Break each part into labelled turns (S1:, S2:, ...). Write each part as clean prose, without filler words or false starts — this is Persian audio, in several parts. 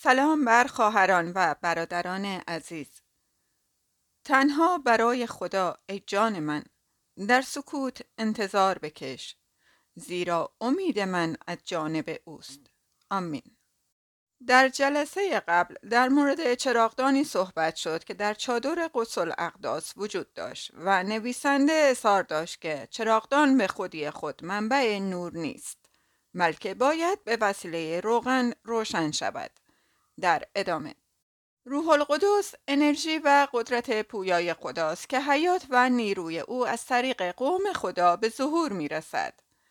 S1: سلام بر خواهران و برادران عزیز. تنها برای خدا ای جان من، در سکوت انتظار بکش، زیرا امید من از جانب اوست. آمین. در جلسه قبل در مورد چراغدانی صحبت شد که در چادر قدس الاقداس وجود داشت و نویسنده اصرار داشت که چراغدان به خودی خود منبع نور نیست، بلکه باید به وسیله روغن روشن شود. در ادامه روح القدس انرژی و قدرت پویای خداست که حیات و نیروی او از طریق قوم خدا به ظهور می رسد.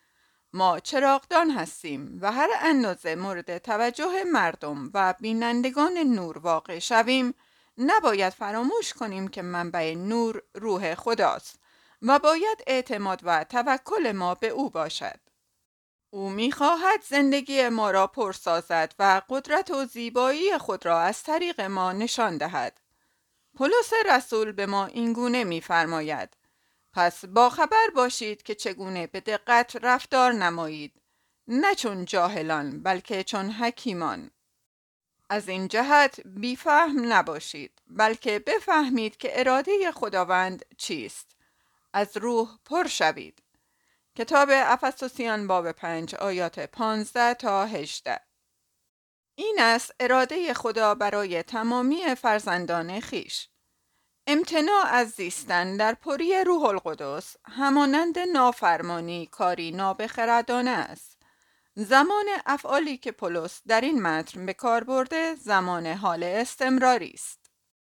S1: ما چراغدان هستیم و هر اندازه مورد توجه مردم و بینندگان نور واقع شویم، نباید فراموش کنیم که منبع نور روح خداست و باید اعتماد و توکل ما به او باشد. او می‌خواهد زندگی ما را پر سازد و قدرت و زیبایی خود را از طریق ما نشان دهد. پولس رسول به ما اینگونه می‌فرماید: پس با خبر باشید که چگونه به دقت رفتار نمایید، نه چون جاهلان بلکه چون حکیمان. از این جهت بیفهم نباشید، بلکه بفهمید که اراده خداوند چیست. از روح پر شوید. کتاب افسوسیان باب 5 آیات 15 تا 18. این است اراده خدا برای تمامی فرزندان خیش. امتناع از زیستن در پری روح القدس همانند نافرمانی کاری نابخردانه است. زمان افعالی که پولس در این متن به کار برده زمان حال استمراری است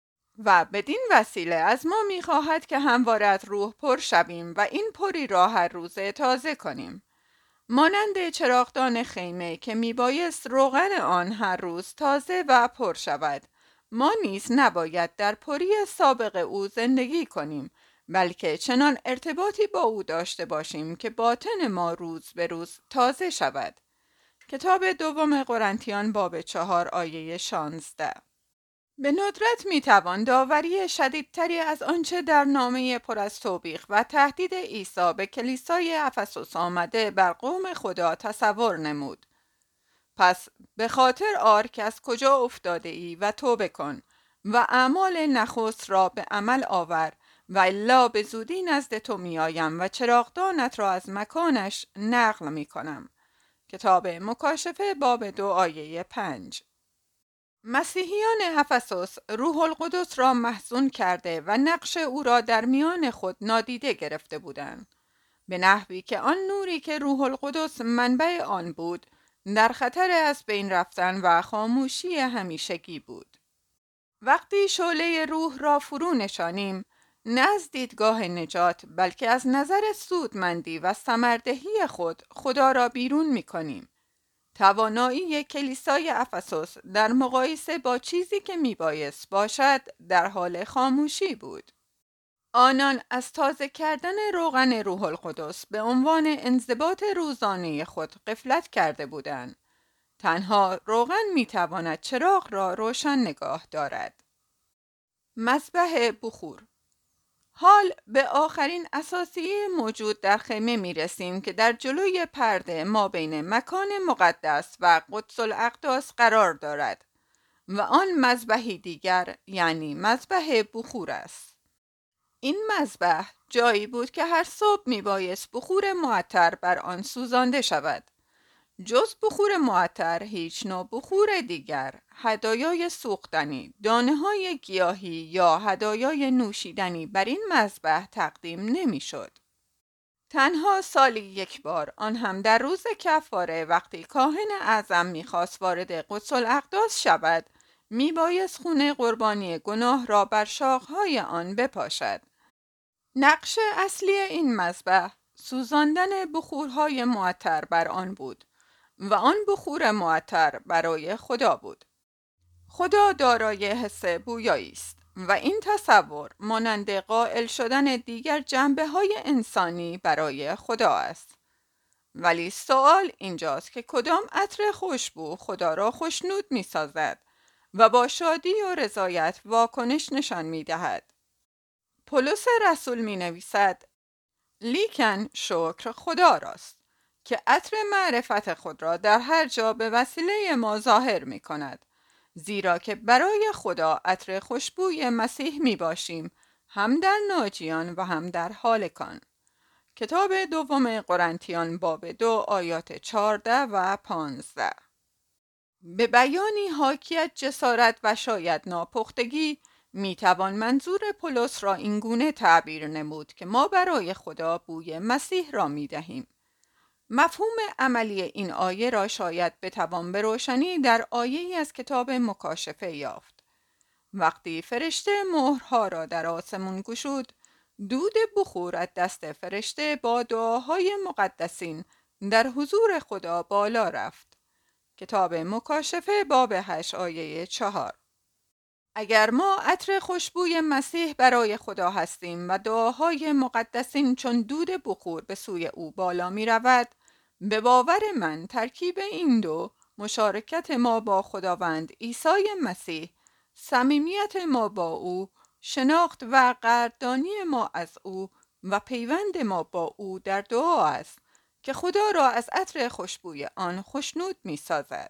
S1: و بدین وسیله از ما می‌خواهد که همواره از روح پر شویم و این پری را هر روز تازه کنیم. مانند چراغدان خیمه که میبایست روغن آن هر روز تازه و پر شود، ما نیز نباید در پری سابق او زندگی کنیم، بلکه چنان ارتباطی با او داشته باشیم که باطن ما روز به روز تازه شود. کتاب دوم قرنتیان باب 4 آیه 16. به ندرت میتوان داوری شدیدتری از آنچه در نامه پر از توبیخ و تهدید عیسی به کلیسای افسوس آمده بر قوم خدا تصور نمود. پس به خاطر آر که از کجا افتاده ای و توبه کن و اعمال نخست را به عمل آور، و الا به زودی نزد تو می آیم و چراغدانت را از مکانش نقل می کنم. کتاب مکاشفه باب 2 آیه 5. مسیحیان افسوس روح القدس را محزون کرده و نقش او را در میان خود نادیده گرفته بودند، به نحوی که آن نوری که روح القدس منبع آن بود در خطر از بین رفتن و خاموشی همیشگی بود. وقتی شعله روح را فرو نشانیم، نه از دیدگاه نجات بلکه از نظر سودمندی و ثمردهی خود خدا را بیرون می کنیم. توانایی کلیسای افسوس در مقایسه با چیزی که میبایست باشد در حال خاموشی بود. آنان از تازه کردن روغن روح القدس به عنوان انضباط روزانه خود غفلت کرده بودند. تنها روغن میتواند چراغ را روشن نگاه دارد. مذبح بخور. حال به آخرین اساسیه موجود در خیمه می رسیم که در جلوی پرده ما بین مکان مقدس و قدس الاقداس قرار دارد و آن مذبحی دیگر یعنی مذبح بخور است. این مذبح جایی بود که هر صبح می بایست بخور معطر بر آن سوزانده شود. جز بخور معطر هیچ نوع بخور دیگر، هدایای سوختنی، دانه‌های گیاهی یا هدایای نوشیدنی بر این مذبح تقدیم نمی‌شد. تنها سالی یک بار، آن هم در روز کفاره، وقتی کاهن اعظم می‌خواست وارد قدس الاقداس شود، میبایست خون قربانی گناه را بر شاخه‌های آن بپاشد. نقش اصلی این مذبح سوزاندن بخورهای معطر بر آن بود و آن بخور معطر برای خدا بود. خدا دارای حس بویایی است و این تصور مانند قائل شدن دیگر جنبه‌های انسانی برای خدا است. ولی سوال اینجاست که کدام عطر خوشبو خدا را خوشنود می سازد و با شادی و رضایت واکنش نشان می دهد. پولس رسول می نویسد: لیکن شکر خدا راست که عطر معرفت خود را در هر جا به وسیله ما ظاهر می کند، زیرا که برای خدا عطر خوشبوی مسیح می باشیم، هم در ناجیان و هم در هالکان. کتاب دوم قرنتیان باب 2 آیات 14 و 15. به بیانی حاکی جسارت و شاید ناپختگی می توان منظور پولس را اینگونه تعبیر نمود که ما برای خدا بوی مسیح را می دهیم. مفهوم عملی این آیه را شاید بتوان به روشنی در آیه‌ای از کتاب مکاشفه یافت. وقتی فرشته مهرها را در آسمون گشود، دود بخور از دست فرشته با دعاهای مقدسین در حضور خدا بالا رفت. کتاب مکاشفه باب 8 آیه 4. اگر ما عطر خوشبوی مسیح برای خدا هستیم و دعاهای مقدسین چون دود بخور به سوی او بالا می رود، به باور من ترکیب این دو، مشارکت ما با خداوند عیسی مسیح، صمیمیت ما با او، شناخت و قدردانی ما از او و پیوند ما با او در دعا است که خدا را از عطر خوشبوی آن خوشنود می سازد.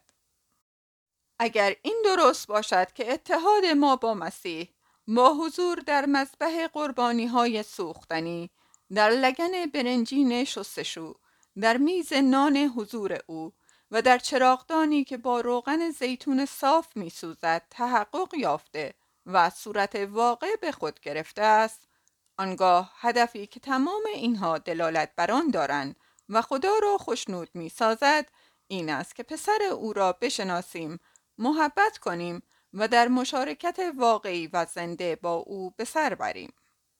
S1: اگر این درست باشد که اتحاد ما با مسیح، با حضور در مذبح قربانی های سوختنی، در لگن برنجین شستشو، در میز نان حضور او و در چراغدانی که با روغن زیتون صاف می سوزد تحقق یافته و صورت واقع به خود گرفته است، آنگاه هدفی که تمام اینها دلالت بر آن دارند و خدا را خوشنود می سازد این است که پسر او را بشناسیم، محبت کنیم و در مشارکت واقعی و زنده با او به سر بریم.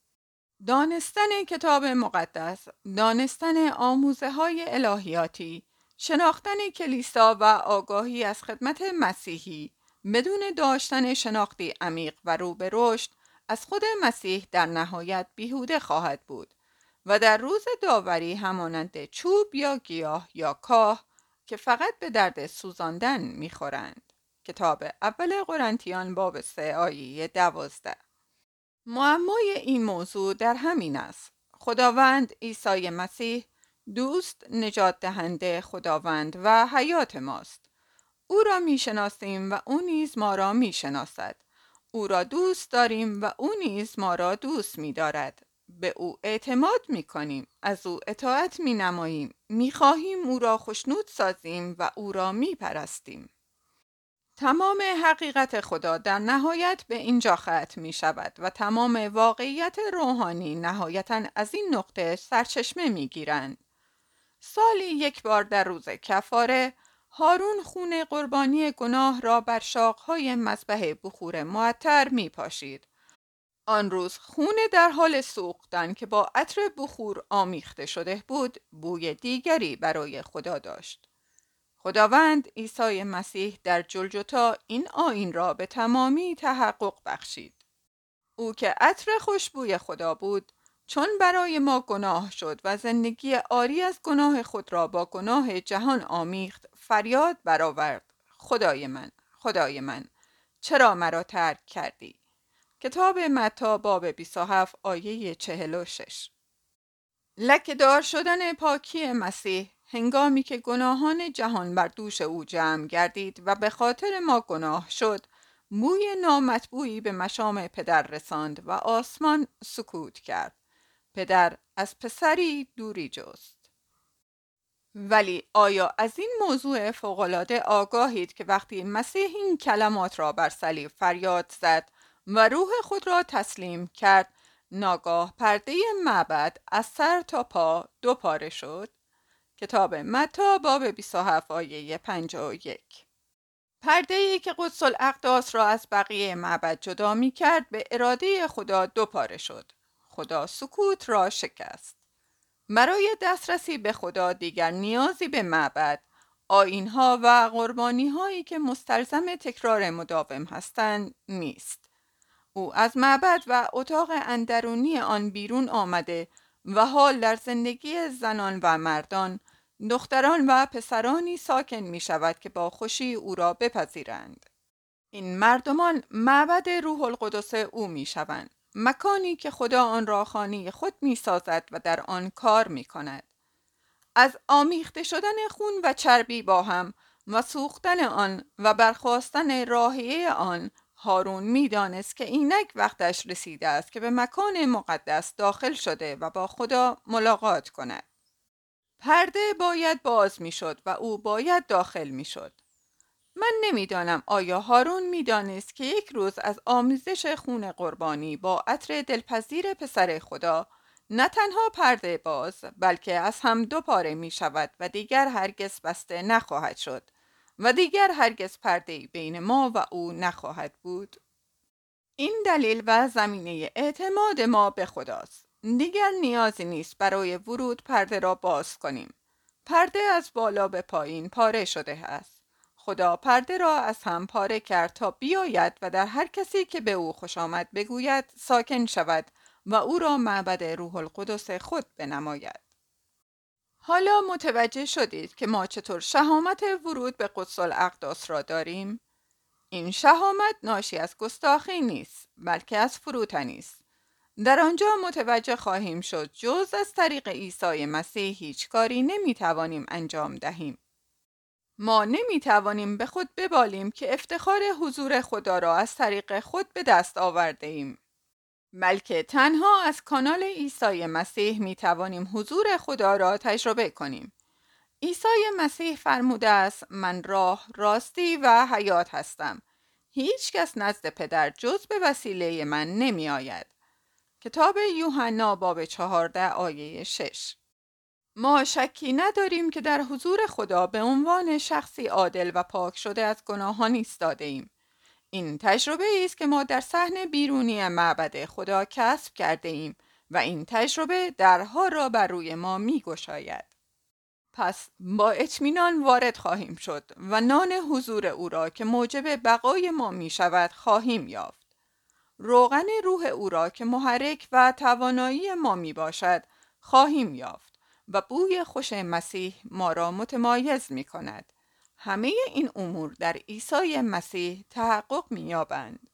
S1: دانستن کتاب مقدس، دانستن آموزه های الهیاتی، شناختن کلیسا و آگاهی از خدمت مسیحی بدون داشتن شناختی عمیق و رو به رشد از خود مسیح در نهایت بیهوده خواهد بود و در روز داوری همانند چوب یا گیاه یا کاه که فقط به درد سوزاندن میخورند. کتاب اول قرنتیان باب 3 آیه 12. معمای این موضوع در همین است. خداوند عیسی مسیح دوست، نجات دهنده، خداوند و حیات ماست. او را میشناسیم و او نیز ما را میشناسد. او را دوست داریم و او نیز ما را دوست می‌دارد. به او اعتماد می‌کنیم، از او اطاعت می‌نماییم، می‌خواهیم او را خوشنود سازیم و او را می‌پرستیم. تمام حقیقت خدا در نهایت به اینجا ختم می‌شود و تمام واقعیت روحانی نهایتاً از این نقطه سرچشمه می‌گیرند. سالی یک بار در روز کفاره، هارون خون قربانی گناه را بر شاقهای مذبح بخور معطر می پاشید. آن روز خون در حال سوختن که با عطر بخور آمیخته شده بود، بوی دیگری برای خدا داشت. خداوند عیسی مسیح در جلجتا این آیین را به تمامی تحقق بخشید. او که عطر خوشبوی خدا بود، چون برای ما گناه شد و زندگی عاری از گناه خود را با گناه جهان آمیخت، فریاد برآورد: خدای من، خدای من، چرا مرا ترک کردی؟ کتاب متی باب 27 آیه 46. لکه‌دار شدن پاکی مسیح هنگامی که گناهان جهان بر دوش او جمع گردید و به خاطر ما گناه شد، بوی نامطبوعی به مشام پدر رساند و آسمان سکوت کرد. پدر از پسری دوری جست. ولی آیا از این موضوع فوق‌العاده آگاهید که وقتی مسیح این کلمات را بر صلیب فریاد زد و روح خود را تسلیم کرد، ناگاه پرده معبد از سر تا پا دو پاره شد؟ کتاب متی باب 27 آیه 51. پرده‌ای که قدس الاقداس را از بقیه معبد جدا می کرد به اراده خدا دو پاره شد. خدا سکوت را شکست. برای دسترسی به خدا دیگر نیازی به معبد، آیین‌ها و قربانی‌هایی که مستلزم تکرار مداوم هستند نیست. او از معبد و اتاق اندرونی آن بیرون آمده و حال در زندگی زنان و مردان، دختران و پسرانی ساکن می شود که با خوشی او را بپذیرند. این مردمان معبد روح القدس او می شوند، مکانی که خدا آن را خانه خود می سازد و در آن کار می کند. از آمیخته شدن خون و چربی با هم و سوختن آن و برخاستن راحیه آن، هارون می‌دانست که اینک وقتش رسیده است که به مکان مقدس داخل شده و با خدا ملاقات کند. پرده باید باز می‌شد و او باید داخل می‌شد. من نمی‌دانم آیا هارون می‌دانست که یک روز از آمیزش خون قربانی با عطر دلپذیر پسر خدا نه تنها پرده باز بلکه از هم دو پاره می‌شود و دیگر هرگز بسته نخواهد شد و دیگر هرگز پرده‌ای بین ما و او نخواهد بود. این دلیل و زمینه اعتماد ما به خداست. دیگر نیازی نیست برای ورود پرده را باز کنیم. پرده از بالا به پایین پاره شده است. خدا پرده را از هم پاره کرد تا بیاید و در هر کسی که به او خوش آمد بگوید ساکن شود و او را معبد روح القدس خود بنماید. حالا متوجه شدید که ما چطور شهامت ورود به قدس الاقداس را داریم؟ این شهامت ناشی از گستاخی نیست، بلکه از فروتنی است. در آنجا متوجه خواهیم شد جز از طریق عیسی مسیح هیچ کاری نمیتوانیم انجام دهیم. ما نمیتوانیم به خود ببالیم که افتخار حضور خدا را از طریق خود به دست آورده ایم، بلکه تنها از کانال عیسی مسیح میتوانیم حضور خدا را تجربه کنیم. عیسی مسیح فرموده است من راه، راستی و حیات هستم. هیچ کس نزد پدر جز به وسیله من نمی آید. کتاب یوحنا باب 14 آیه 6. ما شکی نداریم که در حضور خدا به عنوان شخصی عادل و پاک شده از گناهان ایستاده ایم. این تجربه است که ما در صحن بیرونی معبد خدا کسب کرده ایم و این تجربه درها را بر روی ما می گشاید. پس با اطمینان وارد خواهیم شد و نان حضور او را که موجب بقای ما می شود خواهیم یافت. روغن روح او را که محرک و توانایی ما می باشد خواهیم یافت و بوی خوش مسیح ما را متمایز می کند. همه این امور در عیسی مسیح تحقق می یابند.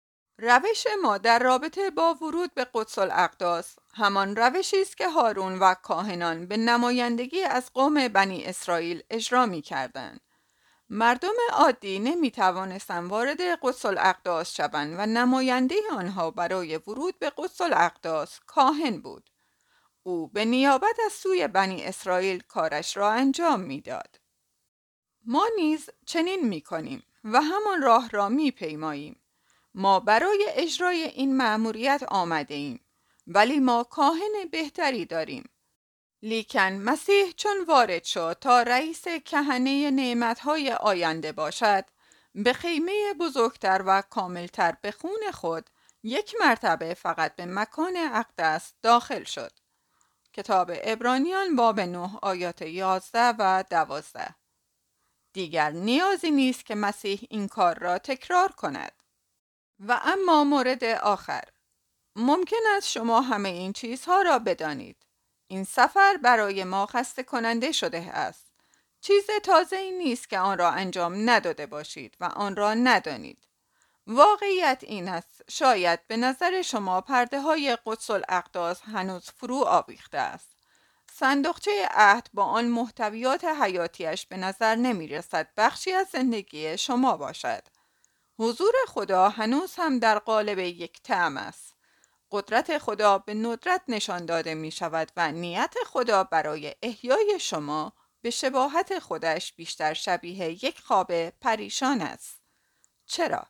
S1: روش ما در رابطه با ورود به قدس الاقداس همان روشی است که هارون و کاهنان به نمایندگی از قوم بنی اسرائیل اجرا می کردند. مردم عادی نمی توانستند وارد قدس الاقداس شوند و نماینده آنها برای ورود به قدس الاقداس کاهن بود. او به نیابت از سوی بنی اسرائیل کارش را انجام می داد. ما نیز چنین می کنیم و همان راه را می پیماییم. ما برای اجرای این مأموریت آمده ایم، ولی ما کاهن بهتری داریم. لیکن مسیح چون وارد شد تا رئیس کهنه نعمتهای آینده باشد، به خیمه بزرگتر و کاملتر به خون خود یک مرتبه فقط به مکان اقدس داخل شد. کتاب عبرانیان باب 9 آیات 11 و 12. دیگر نیازی نیست که مسیح این کار را تکرار کند. و اما مورد آخر، ممکن است شما همه این چیزها را بدانید. این سفر برای ما خسته کننده شده است. چیز تازه‌ای نیست که آن را انجام نداده باشید و آن را ندانید. واقعیت این است شاید به نظر شما پرده های قدس الاقداس هنوز فرو آویخته است. صندوقچه عهد با آن محتویات حیاتیش به نظر نمی رسد بخشی از زندگی شما باشد. حضور خدا هنوز هم در قالب یک طعم است. قدرت خدا به ندرت نشان داده می شود و نیت خدا برای احیای شما به شباهت خودش بیشتر شبیه یک خواب پریشان است. چرا؟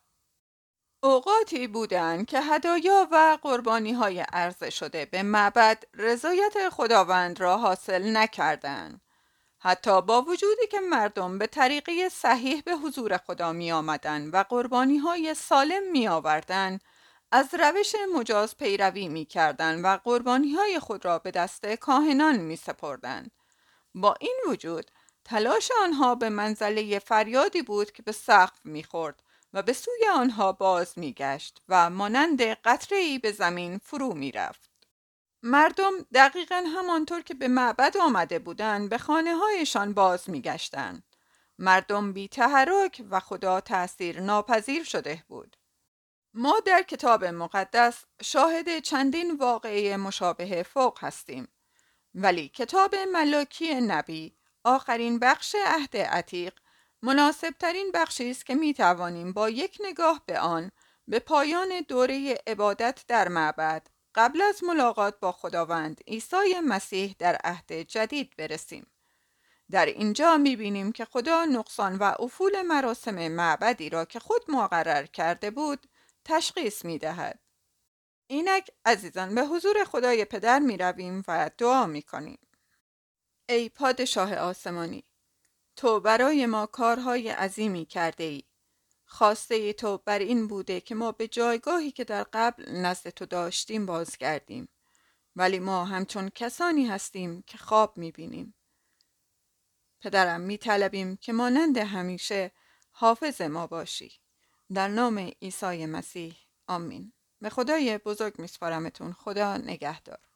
S1: اوقاتی بودند که هدایا و قربانی های عرضه شده به معبد رضایت خداوند را حاصل نکردند. حتی با وجودی که مردم به طریقه صحیح به حضور خدا می آمدن و قربانی های سالم می آوردن، از روش مجاز پیروی می کردن و قربانی های خود را به دست کاهنان می سپردن. با این وجود تلاش آنها به منزله فریادی بود که به سقف می خورد و به سوی آنها باز می گشت و مانند قطره‌ای به زمین فرو می رفت. مردم دقیقاً همانطور که به معبد آمده بودند به خانه هایشان باز می گشتند. مردم بی تحرک و خدا تأثیر ناپذیر شده بود. ما در کتاب مقدس شاهد چندین واقعه مشابه فوق هستیم. ولی کتاب ملاکی نبی، آخرین بخش عهد عتیق، مناسب ترین بخشی است که می توانیم با یک نگاه به آن به پایان دوره عبادت در معبد قبل از ملاقات با خداوند عیسی مسیح در عهد جدید برسیم. در اینجا می‌بینیم که خدا نقصان و افول مراسم معبدی را که خود مقرر کرده بود تشخیص می‌دهد. اینک عزیزان به حضور خدای پدر می‌رویم و دعا می‌کنیم. ای پادشاه آسمانی، تو برای ما کارهای عظیمی کرده ای. خواسته تو بر این بوده که ما به جایگاهی که در قبل نزد تو داشتیم بازگردیم، ولی ما همچون کسانی هستیم که خواب می‌بینیم. پدرم می‌طلبیم که مانند همیشه حافظ ما باشی. در نام عیسی مسیح آمین. به خدای بزرگ میسپارمتون. خدا نگهدار.